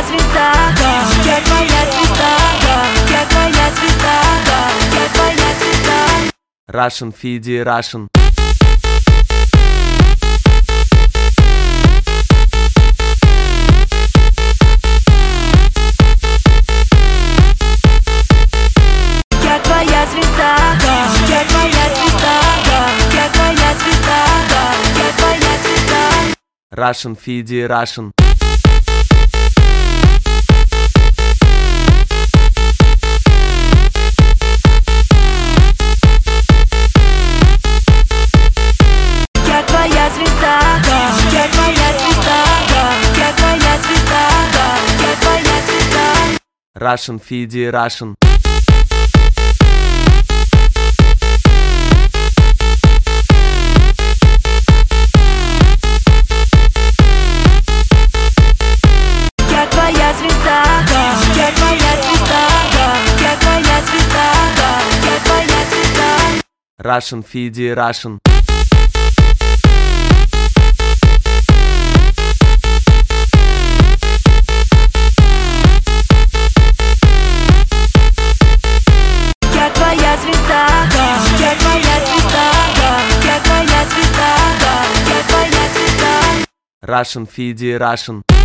твоя звезда, я твоя звезда, я твоя звезда, я твоя звезда. Russian Fidi Russian. Я твоя звезда, я твоя звезда, я твоя звезда, я твоя звезда. Russian Fidi Russian. Я твоя звезда, я твоя звезда, я твоя звезда, я твоя звезда. Russian Fidi Russian. Я твоя звезда, я твоя звезда, я твоя звезда, я твоя звезда. Russian Fidi Russian. Я твоя звезда, я твоя звезда, я твоя звезда, я твоя звезда. Russian Fidi Russian.